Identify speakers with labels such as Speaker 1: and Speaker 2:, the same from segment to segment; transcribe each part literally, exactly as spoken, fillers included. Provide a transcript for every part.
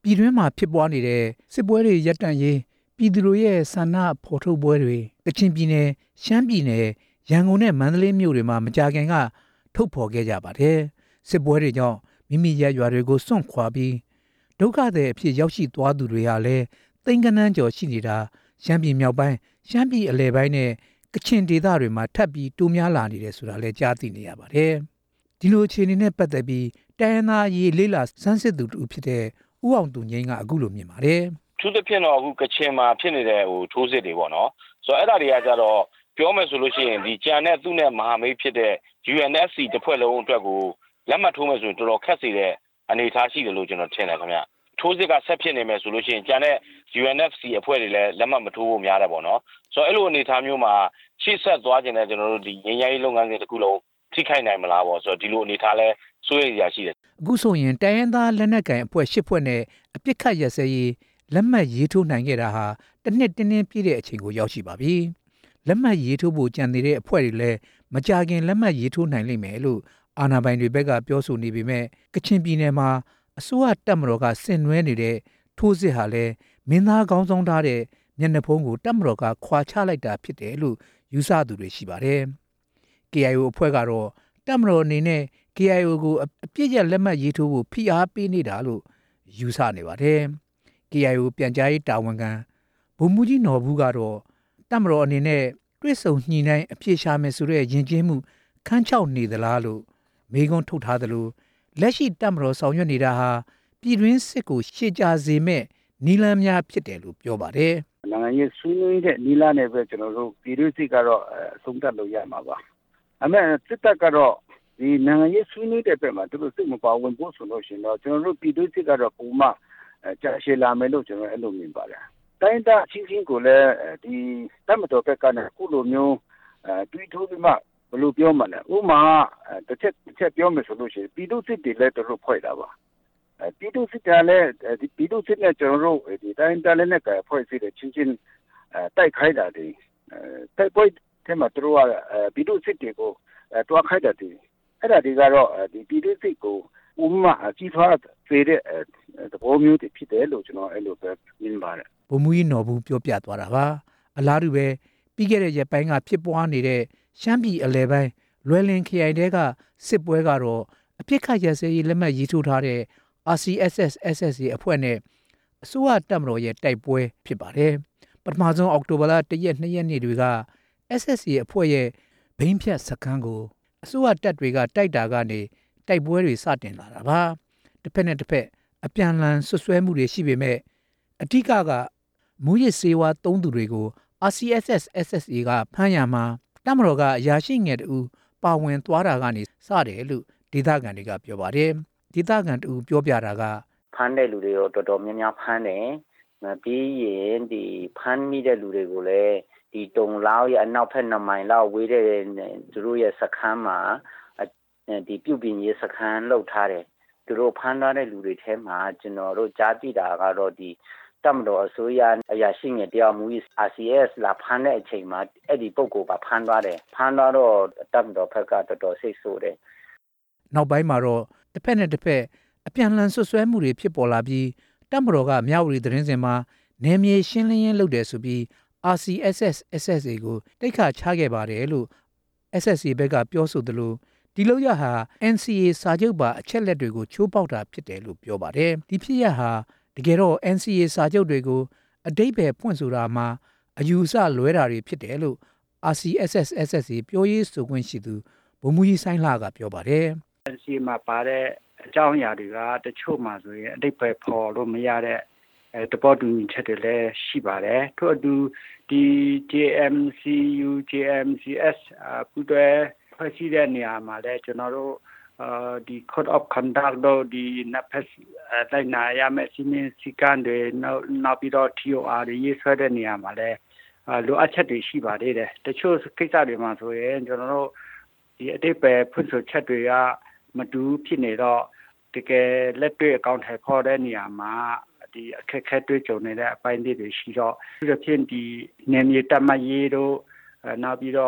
Speaker 1: ပြည်တွင်းမှာဖြစ်ပွားနေတဲ့စစ်ပွဲတွေရပ်တန့်ရေးပြည်သူတို့ရဲ့ဆန္ဒဖော်ထုတ်ပွဲတွေကချင်ပြည်နယ်ရှမ်းပြည်နယ်ရန်ကုန်နဲ့မန္တလေးမြို့တွေမှာမကြာခင်ကထုတ်ဖော်ခဲ့ကြပါတယ်စစ်ပွဲတွေကြောင့်မိမိရပ်ရွာတွေကိုစွန့်ခွာပြီးဒုက္ခသည်အဖြစ်ရောက်ရှိသွားသူတွေဟာလည်းသိန်းကနန်းကျော်ရှိနေတာရှမ်းပြည်မြောက်ပိုင်းရှမ်းပြည်အလယ်ပိုင်းနဲ့ကချင်ဒေသတွေမှာထပ်ပြီးတိုးများလာနေတယ်ဆိုတာလည်းကြားသိနေရပါတယ်ဒီလိုအခြေအနေနဲ့ပတ်သက်ပြီးတိုင်းရင်းသားရေးလေးလာစမ်းစစ်သူတူဖြစ်တဲ့ဦးအောင်သူငိမ့်ကအခုလိုမြင်ပါတယ်
Speaker 2: သူတစ်ဖြစ်တော့အခုကချင်မှာဖြစ်နေတဲ့ဟိုထိုးစစ်တွေပေါ့နော်ဆိုတော့အဲ့ဒါတွေကကြတော့ပြောမယ်ဆိုလို့ရှိရင်ဒီကြံတဲ့သူ့နဲ့မဟာမိတ်ဖြစ်တဲ့ ယူအန် အက်ဖ် စီ တစ်ဖွဲ့လုံးအတွက်ကိုလက်မှတ်ထိုးမယ်ဆိုရင်တော်တော်ခက်စေတဲ့အနေအထားရှိတယ်လို့ကျွန်တော်ထင်တယ်ခင်ဗျထိုးစစ်ကဆက်ဖြစ်နေမယ်ဆိုလို့ရှိရင်ကြံတဲ့ ယူအန် အက်ဖ် စီ အဖွဲ့တွေလည်းလက်မှတ်မထိုးဖို့များတယ်ပေါ့နော်ဆိုတော့အဲ့လိုအနေအထားမျိုးမှာရှေ့ဆက်သွားခြင်းနဲ့ကျွန်တော်တို့ဒီငြိမ်းချမ်းရေးလုပ်ငန်းစဉ်တစ်ခုလုံးထိခိုက်နိုင်မလားပေါ့ဆိုတော့ဒီလိုအနေအထားလဲစိုးရိမ်ရရှိတယ်
Speaker 1: အခုဆိုရင်တိုင်းရင်းသားလက်နက်ကိုင်အဖွဲ့ရှစ်ဖွဲ့နဲ့အပြစ်ခတ်ရစဲရေးလက်မှတ်ရေးထိုးနိုင်ခဲ့တာဟာတစ်နှစ်တင်းတင်းပြည့်တဲ့အချိန်ကိုရောက်ရှိပါပြီလက်မှတ်ရေးထိုးဖို့ကြံနေတဲ့အဖွဲ့တွေလည်းမကြခင်လက်မှတ်ရေးထိုးနိုင်လိမ့်မယ်လို့အာဏာပိုင်တွေဘက်ကပြောဆိုနေပေမဲ့ကချင်ပြည်နယ်မှာအစိုးရတပ်မတော်ကဆင်နွှဲနေတဲ့ထိုးစစ်ဟာလည်းမင်းသားကောင်းဆောင်ထားတဲ့မျက်နှာဖုံးကိုတပ်မတော်ကခွာချလိုက်တာဖြစ်တယ်လို့ယူဆသူတွေရှိပါတယ် ကေ အိုင် အို အဖွဲ့ကတော့တပ်မတော်အနေနဲ့ ကေ အိုင် အို ကိုအပြစ်ရလက်မှတ်ရေးထိုးဖို့ဖိအားပေးနေတာလို့ယူဆနေပါတယ် ကေ အိုင် အို ပြန်ကြားရေးတာဝန်ခံဗိုလ်မှူးကြီးနော်ဘူးကတော့တပ်မတော်အနေနဲ့တွစ်ဆုံညှိနှိုင်းအပြေရှားမယ်ဆိုတဲ့ယဉ်ကျေးမှုခန်းချောက်နေသလားလို့မေးခွန်းထုတ်ထားသလိုလက်ရှိတပ်မတော်ဆောင်ရွက်နေတာဟာပြည်တွင်းစစ်ကိုရှေ့ကျစေမဲ့နီလန်းများဖြစ်တယ်လို့ပြောပါတယ်
Speaker 3: နိုင်ငံရေးဆွေးနွေးတဲ့နီလန်းနဲ့ပဲကျွန်တော်တို့ပြည်တွင်းစစ်ကတော့အဆုံးသတ်လို့ရမှာပါအမေစစ်တပ်ကတော့ဒီနိုင်ငံရေးဆွေးနွေးတဲ့ဘက်မှာသူတို့စိတ်မပါဝင်ဖို့ဆိုလို့ရှိရင်တော့ကျွန်တော်တို့ပြည်တွင်းစစ်ကတော့ပုံမှန်ကြာရှည်လာမယ်လို့ကျွန်တော်အဲ့လိုမြင်ပါတယ်တိုင်းတာချင်းချင်းကိုလည်းဒီတပ်မတော်ဘက်ကလည်းခုလိုမျိုးတွေးထိုးပြီးမှဘယ်လိုပြောမှလဲဥမာတစ်ချက်တစ်ချက်ပြောမယ်ဆိုလို့ရှိရင်ပြည်သူစစ်တွေလည်းတို့ဖွဲ့တာပါပြည်သူစစ်ကလည်းဒီပြည်သူစစ်နဲ့ကျွန်တော်တို့ဒီတိုင်းတာလည်းနဲ့ဖွဲ့စည်းတဲ့ချင်းချင်းတိုက်ခိုက်တာတွေတိုက်ပွဲထဲမှာတို့ကပြည်သူစစ်တွေကိုတွားခိုက်တာတွေအဲ့ဒါတွေကတော့ဒီပြည်သူစစ်ကိုဥမာအကြီးထွားစေတဲ့သဘောမျိုးတွေဖြစ်တယ်လို့ကျွန်တော်အဲ့လိုပဲမြင်ပါတယ်
Speaker 1: ဗိုလ်မှူးကြီးနော်ဘူးပြောပြသွားတာပါအလားတူပဲပြီးခဲ့တဲ့ရက်ပိုင်းကဖြစ်ပွားနေတဲ့ရှမ်းပြည်အလဲပိုင်းလွယ်လင်ခရိုင်တဲကစစ်ပွဲကတော့အပြစ်ခတ်ရစဲရေးလက်မှတ်ရေးထိုးထားတဲ့ အာစီ အက်စ် အက်စ် အက်စ် အက်စ် စီ အဖွဲ့နဲ့အစိုးရတပ်မတော်ရဲ့တိုက်ပွဲဖြစ်ပါတယ်ပထမဆုံးအောက်တိုဘာလတစ်ရက်နှစ်ရက်နေ့တွေက အက်စ် အက်စ် စီ အဖွဲ့ရဲ့ဘိန်းဖြတ်စခန်းကိုအစိုးရတပ်တွေကတိုက်တာကနေတိုက်ပွဲတွေစတင်လာတာပါတစ်ဖက်နဲ့တစ်ဖက်အပြန်အလှန်ဆွဆွဲမှုတွေရှိပေမဲ့အဓိကကမူရစ်စေဝါသုံးသူတွေကို အာစီ အက်စ် အက်စ် အက်စ် စီ ကဖမ်းရမှာတပ်မတော်ကအရာရှိငယ်တူပါဝင်သွားတာကနေစတယ်လို့ဒေသခံတွေကပြောပါတယ်ဒေသခံတူပြောပြတာက
Speaker 4: ဖမ်းတဲ့လူတွေရောတော်တော်များများဖမ်းတယ်ပြီးရင်ဒီဖမ်းမိတဲ့လူတွေကိုလည်းဒီတုံလောက်ရဲ့အနောက်ဖက်နှစ်မိုင်လောက်ဝေးတဲ့သူတို့ရဲ့စခန်းမှာဒီပြုတ်ပြင်းရေးစခန်းလောက်ထားတယ်သူတို့ဖမ်းထားတဲ့လူတွေထဲမှာကျွန်တော်တို့ကြားသိတာကတော့ဒီတပ်မတော်အစိုးရအရာရှိငယ်တယောက်မူ အာစီ အက်စ် လာဖမ်းတဲ့အချိန်မှာအဲ့ဒီပုဂ္ဂိုလ်ကဖမ်းသွားတယ်ဖမ်းသွားတော့တပ်မတော်ဘက်ကတော်တော်စိတ်ဆိုးတယ်
Speaker 1: နောက်ပိုင်းမှာတော့တစ်ဖက်နဲ့တစ်ဖက်အပြန်အလှန်ဆွဆွဲမှုတွေဖြစ်ပေါ်လာပြီးတပ်မတော်ကမြဝတီသတင်းစင်မှာနယ်မြေရှင်းလင်းရေးလုပ်တယ်ဆိုပြီး အာစီ အက်စ် အက်စ် အက်စ် အက်စ် စီ ကိုတိတ်ခါချခဲ့ပါတယ်လို့ အက်စ် အက်စ် စီ ဘက်ကပြောဆိုသလိုဒီလောက်ရဟာ အန် စီ အေ စာချုပ်ပါအချက်လက်တွေကိုချိုးပေါက်တာဖြစ်တယ်လို့ပြောပါတယ်ဒီဖြစ်ရဟာတကယ်တော့ အန် စီ အေ စာချုပ်တွေကိုအဓိပ္ပာယ်ဖွင့်ဆိုတာမှာအယူအဆလွဲတာတွေဖြစ်တယ်လို့ အာစီ အက်စ် အက်စ် အက်စ် စီ ပြောရေးဆိုခွင့်ရှိသူဗိုလ်မှူးကြီးဆိုင်းလှကပြောပါတယ်
Speaker 3: အန် စီ အေ မှာပါတဲ့အကြောင်းအရာတွေကတချို့မှာဆိုရင်အဓိပ္ပာယ်ဖော်လို့မရတဲ့တပေါ်တူညီချက်တွေလည်းရှိပါတယ်ထို့အတူဒီ ဂျေ အမ် စီ ယူ ဂျေ အမ် စီ အက်စ် ပူးတွဲဖွဲ့စည်းတဲ့နေရာမှာလည်းကျွန်တော်တို့ဒီ code of conduct တို့ဒီနပ်ဖက်လိုက်နာရမယ့်စီမင်းစည်းကမ်းတွေနောက်နောက်ပြီးတော့ တီ အို အာ တွေရေးဆွဲတဲ့နေရာမှာလည်းလိုအပ်ချက်တွေရှိပါသေးတယ်တချို့ကိစ္စတွေမှာဆိုရင်ကျွန်တော်တို့ဒီအဓိပ္ပာယ်ဖွင့်ဆိုချက်တွေကမတူဖြစ်နေတော့တကယ်လက်တွေ့အကောင့်ထဲပေါ်တဲ့နေရာမှာဒီအခက်အခဲတွေ့ကြုံနေတဲ့အပိုင်းတွေရှိတော့ဒီလိုဖြစ်ဒီနယ်မြေတတ်မှတ်ရေးတို့နောက်ပြီးတော့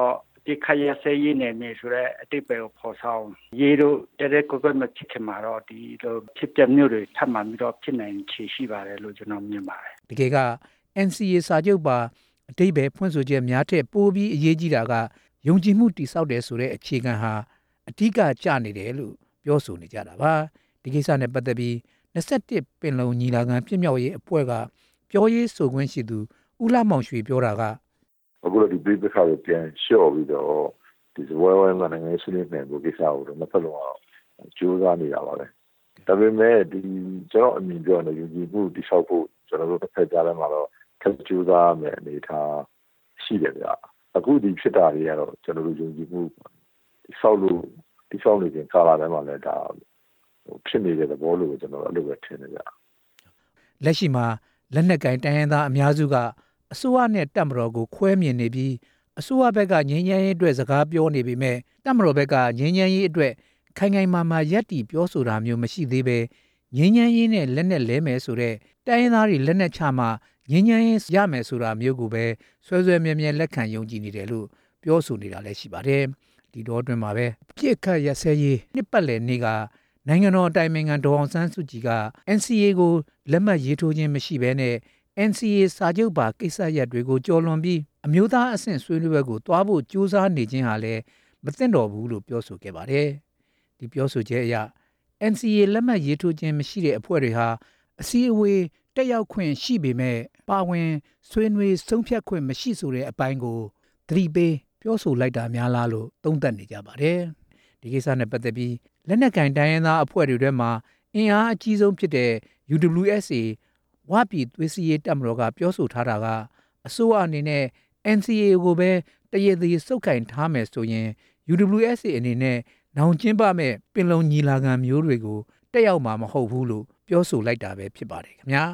Speaker 3: ပြစ်ခတ်ရစဲရေးနယ်မြေဆိုတဲ့အတိတ်ပဲကိုပေါ်ဆောင်ရေးတို့တဲ့တဲ့ကိုကမဖြစ်ခင်မှာတော့ဒီလိုဖြစ်ပြမျိုးတွေထပ်မှပြီးတော့ဖြစ်နိုင်ခြေရှိပါတယ်လို့ကျွန်တော်မြင်ပါတယ်
Speaker 1: တကယ်က အန် စီ အေ စာချုပ်ပါအတိတ်ပဲဖွင့်ဆိုချက်များထက်ပိုပြီးအရေးကြီးတာကယုံကြည်မှုတည်ဆောက်တယ်ဆိုတဲ့အခြေခံဟာအဓိကကျနေတယ်လို့ပြောဆိုနေကြတာပါဒီကိစ္စနဲ့ပတ်သက်ပြီးနှစ်ဆက်တစ်ပင်လုံညီလာခံဖြစ်မြောက်ရေးအဖွဲ့ကပြောရေးဆိုခွင့်ရှိသူဦးလှမောင်ရွှေပြောတာက
Speaker 5: အခုဒီပြည်ပခါကိုပြန်လျှော့ပြီးတော့ဒီဝဲဝဲမှာနိုင်ငံဆွေးနွေးနိုင်ဖို့ကိစ္စကိုတော့နှစ်ဖက်လုံးအောင်ကြိုးစားနေတာပါပဲဒါပေမဲ့ဒီကျွန်တော်အမြင်ပြောနေယူကြည်မှုတိဆောက်ဖို့ကျွန်တော်တို့တစ်ဖက်ကြားထဲမှာတော့ခက်ကြိုးစားမယ်အနေထားရှိတယ်ဗျအခုဒီဖြစ်တာတွေကတော့ကျွန်တော်တို့ယူကြည်မှုတိဆောက်လို့တိဆောက်နေတဲ့ကာလထဲမှာလည်းဒါဖြစ်နေတဲ့သဘောလို့ကျွန်တော်အဲ့လိုပဲထင်နေကြ
Speaker 1: လက်ရှိမှာလက်နက်ကင်တိုင်းရင်းသားအများစုကအစိုးရနဲ့တပ်မတော်ကိုခွဲမြင်နေပြီးအစိုးရဘက်ကငြိမ်းချမ်းရေးအတွက်စကားပြောနေပေမဲ့တပ်မတော်ဘက်ကငြိမ်းချမ်းရေးအတွက်ခိုင်ခိုင်မာမာရပ်တည်ပြောဆိုတာမျိုးမရှိသေးပဲငြိမ်းချမ်းရေးနဲ့လက်နက်လဲမယ်ဆိုတဲ့တိုင်းရင်းသားတွေလက်နက်ချမှငြိမ်းချမ်းရေးရမယ်ဆိုတာမျိုးကိုပဲဆွဲဆွဲမြဲမြဲလက်ခံယုံကြည်နေတယ်လို့ပြောဆိုနေတာလည်းရှိပါတယ်ဒီတော့အတွင်းမှာပဲပြစ်ခတ်ရစဲရေးနှစ်ပတ်လည်နေ့ကနိုင်ငံတော်အတိုင်ပင်ခံဒေါ်အောင်ဆန်းစုကြည်က အန် စီ အေ ကိုလက်မှတ်ရေးထိုးခြင်းမရှိဘဲနဲ့ အန် စီ အေ စာချုပ်ပါကိစ္စရပ်တွေကိုကြော်လွန်ပြီးအမျိုးသားအဆင့်ဆွေးနွေးပွဲကိုတွားဖို့ကြိုးစားနေခြင်းဟာလည်းမသင့်တော်ဘူးလို့ပြောဆိုခဲ့ပါတယ်။ဒီပြောဆိုချက်အရ အန် စီ အေ လက်မှတ်ရေးထိုးခြင်းမရှိတဲ့အဖွဲ့တွေဟာအစည်းအဝေးတက်ရောက်ခွင့်ရှိပေမဲ့ပါဝင်ဆွေးနွေးဆုံးဖြတ်ခွင့်မရှိဆိုတဲ့အပိုင်းကိုသတိပေးပြောဆိုလိုက်တာများလားလို့သုံးသပ်နေကြပါတယ်။ဒီကိစ္စနဲ့ပတ်သက်ပြီးလက်နက်ကင်တိုင်းရင်းသားအဖွဲ့တွေထဲမှာအင်အားအကြီးဆုံးဖြစ်တဲ့ ယူ ဒဘလျူ အက်စ် အေ ဝပြည်သွေးစည်းရေးတပ်မတော်ကပြောဆိုထားတာကအစိုးရအနေနဲ့ အန် စီ အေ ကိုပဲတရည်သေးစုပ်ကင်ထားမယ်ဆိုရင် ယူ ဒဘလျူ အက်စ် အေ အနေနဲ့နောင်ကျင်းပမဲ့ပင်လုံညီလာခံမျိုးတွေကိုတက်ရောက်မှာမဟုတ်ဘူးလို့ပြောဆိုလိုက်တာပဲဖြစ်ပါတယ်ခင်ဗျာ